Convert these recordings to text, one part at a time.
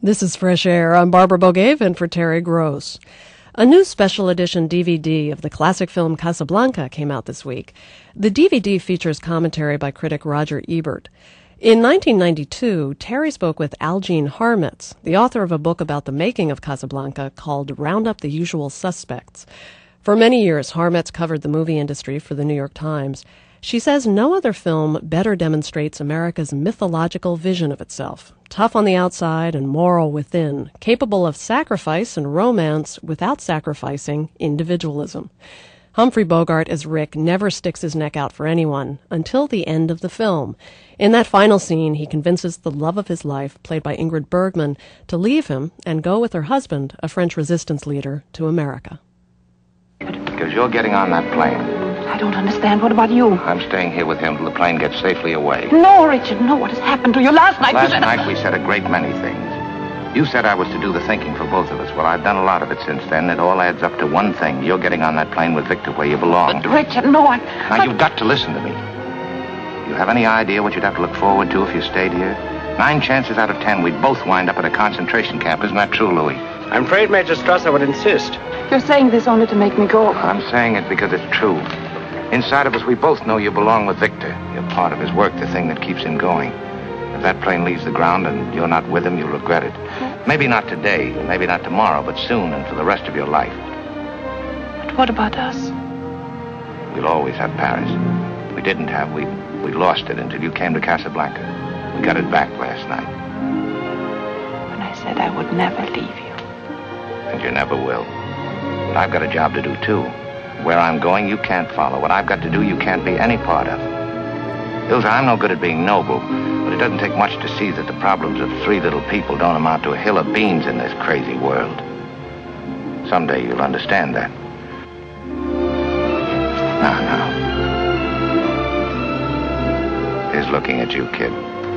This is Fresh Air. I'm Barbara Bogavan for Terry Gross. A new special edition DVD of the classic film Casablanca came out this week. The DVD features commentary by critic Roger Ebert. In 1992, Terry spoke with Algene Harmetz, the author of a book about the making of Casablanca called Round Up the Usual Suspects. For many years, Harmetz covered the movie industry for the New York Times. She says no other film better demonstrates America's mythological vision of itself, tough on the outside and moral within, capable of sacrifice and romance without sacrificing individualism. Humphrey Bogart as Rick never sticks his neck out for anyone until the end of the film. In that final scene, he convinces the love of his life, played by Ingrid Bergman, to leave him and go with her husband, a French resistance leader, to America. Because you're getting on that plane. I don't understand. What about you? I'm staying here with him till the plane gets safely away. No, Richard, no. What has happened to you? Last night we said a great many things. You said I was to do the thinking for both of us. Well, I've done a lot of it since then. It all adds up to one thing. You're getting on that plane with Victor where you belong. But, Richard, no, Now, you've got to listen to me. You have any idea what you'd have to look forward to if you stayed here? 9 chances out of 10 we'd both wind up at a concentration camp. Isn't that true, Louis? I'm afraid Major Strasser would insist. You're saying this only to make me go. I'm saying it because it's true. Inside of us, we both know you belong with Victor. You're part of his work, the thing that keeps him going. If that plane leaves the ground and you're not with him, you'll regret it. Maybe not today, maybe not tomorrow, but soon and for the rest of your life. But what about us? We'll always have Paris. We didn't have. We lost it until you came to Casablanca. We got it back last night. When I said I would never leave you. And you never will. But I've got a job to do, too. Where I'm going, you can't follow. What I've got to do, you can't be any part of. Ilsa, I'm no good at being noble, but it doesn't take much to see that the problems of 3 little people don't amount to a hill of beans in this crazy world. Someday you'll understand that. Now. Here's looking at you, kid.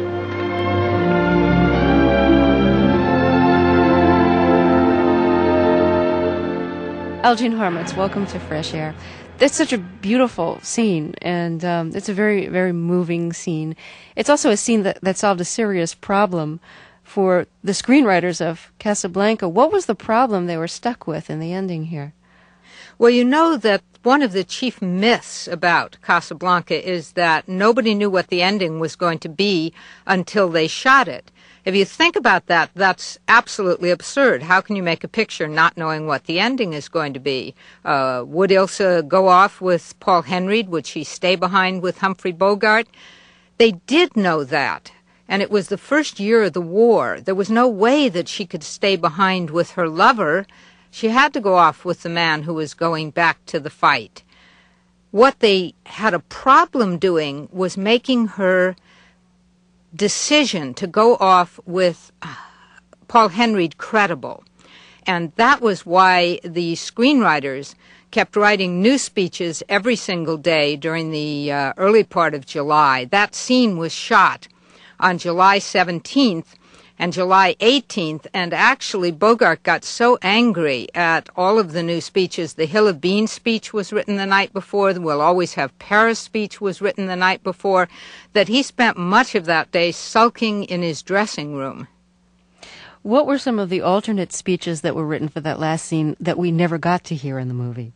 Algene Harmetz, welcome to Fresh Air. That's such a beautiful scene, and it's a very, very moving scene. It's also a scene that solved a serious problem for the screenwriters of Casablanca. What was the problem they were stuck with in the ending here? Well, you know that one of the chief myths about Casablanca is that nobody knew what the ending was going to be until they shot it. If you think about that, that's absolutely absurd. How can you make a picture not knowing what the ending is going to be? Would Ilsa go off with Paul Henreid? Would she stay behind with Humphrey Bogart? They did know that, and it was the first year of the war. There was no way that she could stay behind with her lover. She had to go off with the man who was going back to the fight. What they had a problem doing was making her decision to go off with Paul Henreid credible. And that was why the screenwriters kept writing new speeches every single day during the early part of July. That scene was shot on July 17th and July 18th, and actually Bogart got so angry at all of the new speeches. The Hill of Beans speech was written the night before, the We'll Always Have Paris speech was written the night before, that he spent much of that day sulking in his dressing room. What were some of the alternate speeches that were written for that last scene that we never got to hear in the movie?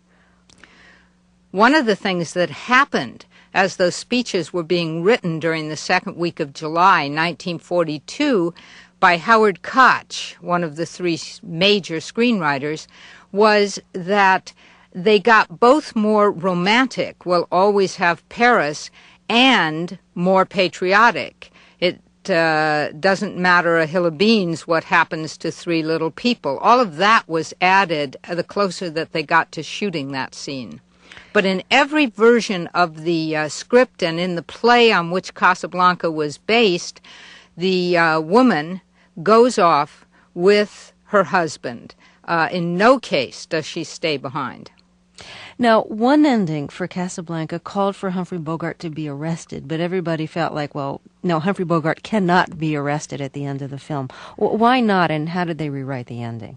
One of the things that happened as those speeches were being written during the second week of July 1942 by Howard Koch, one of the 3 major screenwriters, was that they got both more romantic, We'll Always Have Paris, and more patriotic. It doesn't matter a hill of beans what happens to 3 little people. All of that was added the closer that they got to shooting that scene. But in every version of the script and in the play on which Casablanca was based, the woman goes off with her husband. In no case does she stay behind. Now, one ending for Casablanca called for Humphrey Bogart to be arrested, but everybody felt like, well, no, Humphrey Bogart cannot be arrested at the end of the film. Why not, and how did they rewrite the ending?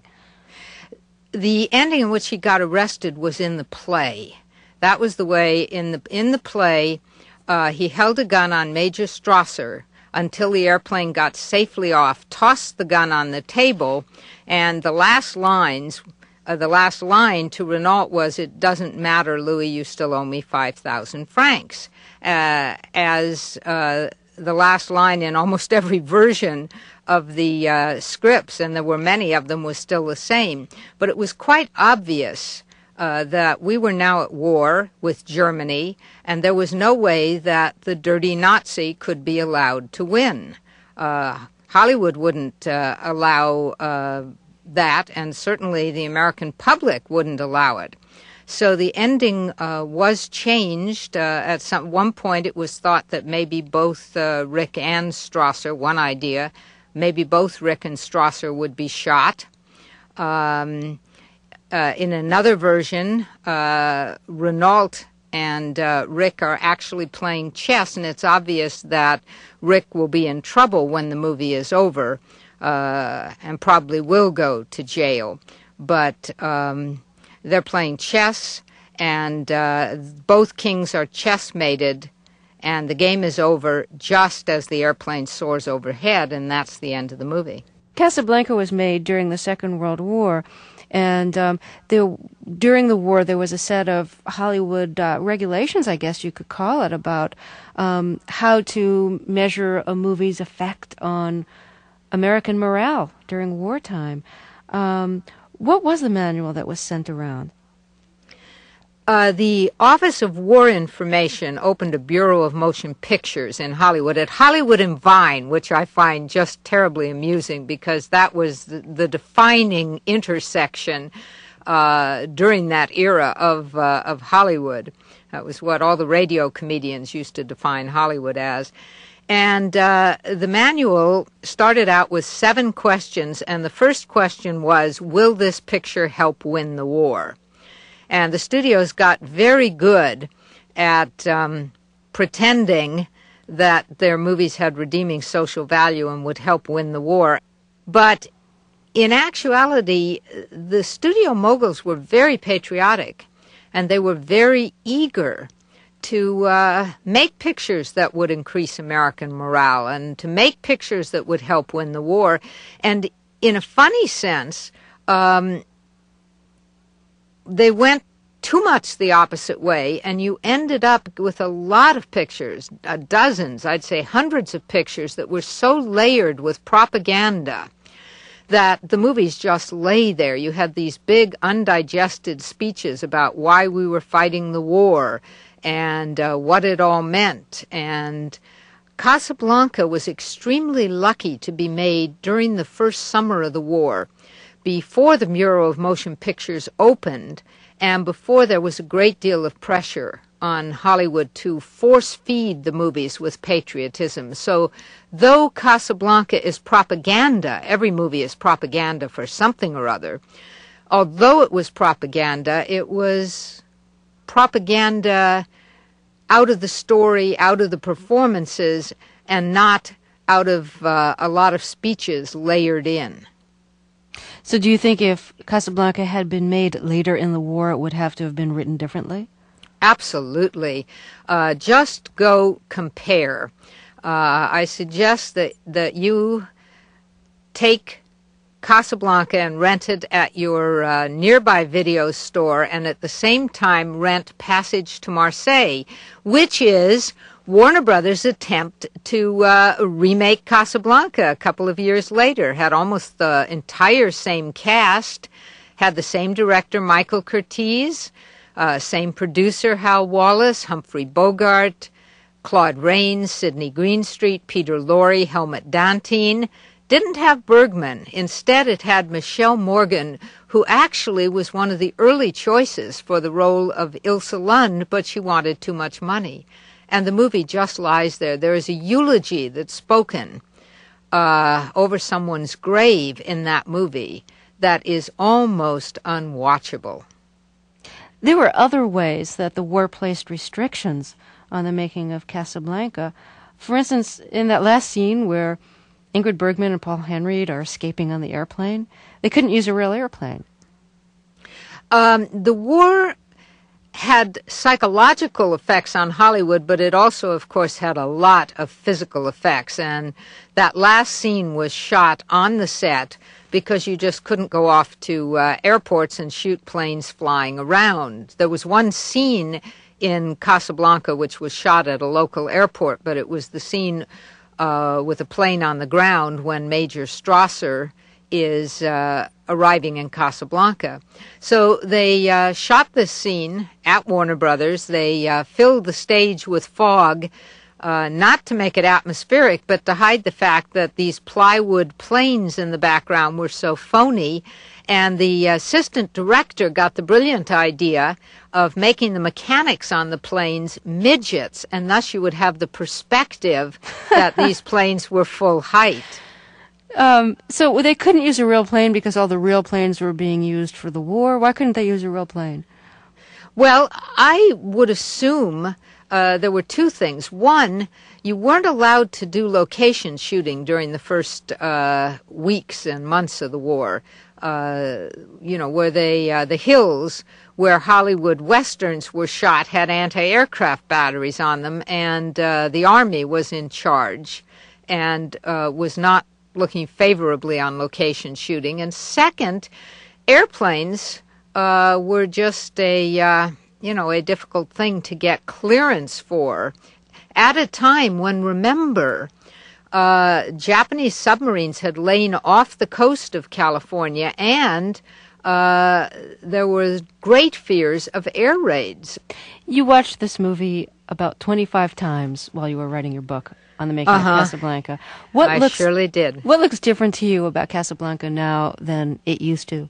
The ending in which he got arrested was in the play. That was the way in the play. He held a gun on Major Strasser until the airplane got safely off, tossed the gun on the table, and the last line to Renault was, "It doesn't matter, Louis, you still owe me 5,000 francs." As the last line in almost every version of the scripts, and there were many of them, was still the same. But it was quite obvious that we were now at war with Germany, and there was no way that the dirty Nazi could be allowed to win. Hollywood wouldn't allow that, and certainly the American public wouldn't allow it. So the ending was changed. At one point it was thought that maybe both Rick and Strasser, one idea, maybe both Rick and Strasser would be shot. In another version, Renault and Rick are actually playing chess, and it's obvious that Rick will be in trouble when the movie is over, and probably will go to jail. But they're playing chess, and both kings are chess-mated, and the game is over just as the airplane soars overhead, and that's the end of the movie. Casablanca was made during the Second World War, and during the war there was a set of Hollywood regulations, I guess you could call it, about how to measure a movie's effect on American morale during wartime. What was the manual that was sent around? The Office of War Information opened a Bureau of Motion Pictures in Hollywood at Hollywood and Vine, which I find just terribly amusing because that was the defining intersection during that era of Hollywood. That was what all the radio comedians used to define Hollywood as. And the manual started out with 7 questions, and the first question was, will this picture help win the war? And the studios got very good at pretending that their movies had redeeming social value and would help win the war. But in actuality, the studio moguls were very patriotic, and they were very eager to make pictures that would increase American morale and to make pictures that would help win the war. And in a funny sense, they went too much the opposite way, and you ended up with a lot of pictures, dozens, I'd say hundreds of pictures that were so layered with propaganda that the movies just lay there. You had these big undigested speeches about why we were fighting the war and what it all meant. And Casablanca was extremely lucky to be made during the first summer of the war, before the Bureau of Motion Pictures opened, and before there was a great deal of pressure on Hollywood to force-feed the movies with patriotism. So though Casablanca is propaganda, every movie is propaganda for something or other, although it was propaganda, it was propaganda out of the story, out of the performances, and not out of a lot of speeches layered in. So do you think if Casablanca had been made later in the war, it would have to have been written differently? Absolutely. Just go compare. I suggest that you take Casablanca and rent it at your nearby video store, and at the same time rent Passage to Marseille, which is Warner Brothers' attempt to remake Casablanca a couple of years later. Had almost the entire same cast, had the same director, Michael Curtiz, same producer, Hal Wallace, Humphrey Bogart, Claude Rains, Sidney Greenstreet, Peter Lorre, Helmut Dantine. Didn't have Bergman. Instead, it had Michelle Morgan, who actually was one of the early choices for the role of Ilse Lund, but she wanted too much money. And the movie just lies there. There is a eulogy that's spoken over someone's grave in that movie that is almost unwatchable. There were other ways that the war placed restrictions on the making of Casablanca. For instance, in that last scene where Ingrid Bergman and Paul Henreid are escaping on the airplane, they couldn't use a real airplane. The war had psychological effects on Hollywood, but it also, of course, had a lot of physical effects. And that last scene was shot on the set because you just couldn't go off to airports and shoot planes flying around. There was one scene in Casablanca which was shot at a local airport, but it was the scene with a plane on the ground when Major Strasser is arriving in Casablanca. So they shot this scene at Warner Brothers. They filled the stage with fog, not to make it atmospheric, but to hide the fact that these plywood planes in the background were so phony. And the assistant director got the brilliant idea of making the mechanics on the planes midgets, and thus you would have the perspective that these planes were full height. So they couldn't use a real plane because all the real planes were being used for the war? Why couldn't they use a real plane? Well, I would assume there were two things. One, you weren't allowed to do location shooting during the first weeks and months of the war. Where the hills where Hollywood westerns were shot had anti-aircraft batteries on them, and the Army was in charge and was not looking favorably on location shooting. And second, airplanes were just a difficult thing to get clearance for at a time when, remember, Japanese submarines had lain off the coast of California, and there were great fears of air raids. You watched this movie about 25 times while you were writing your book on the making of Casablanca. I surely did. What looks different to you about Casablanca now than it used to?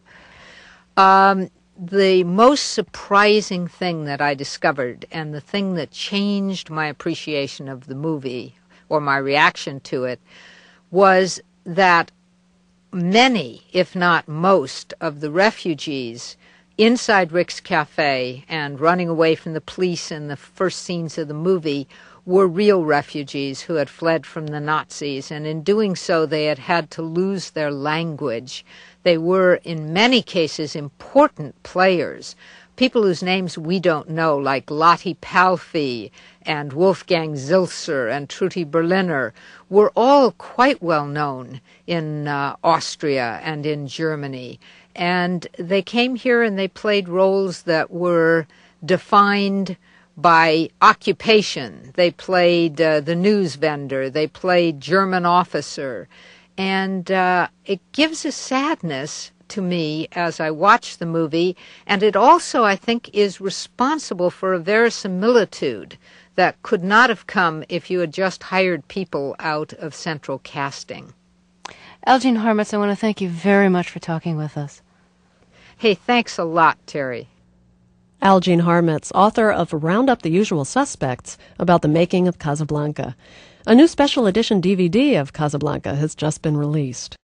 The most surprising thing that I discovered, and the thing that changed my appreciation of the movie, or my reaction to it, was that many, if not most, of the refugees inside Rick's Cafe and running away from the police in the first scenes of the movie were real refugees who had fled from the Nazis, and in doing so they had had to lose their language. They were, in many cases, important players, people whose names we don't know, like Lotte Palfi and Wolfgang Zilzer and Trutti Berliner, were all quite well known in Austria and in Germany. And they came here and they played roles that were defined by occupation. They played the news vendor. They played German officer. And it gives a sadness to me as I watch the movie, and it also, I think, is responsible for a verisimilitude that could not have come if you had just hired people out of central casting. Elgene Harmetz, I want to thank you very much for talking with us. Hey, thanks a lot, Terry. Elgene Harmetz, author of Round Up the Usual Suspects, about the making of Casablanca. A new special edition DVD of Casablanca has just been released.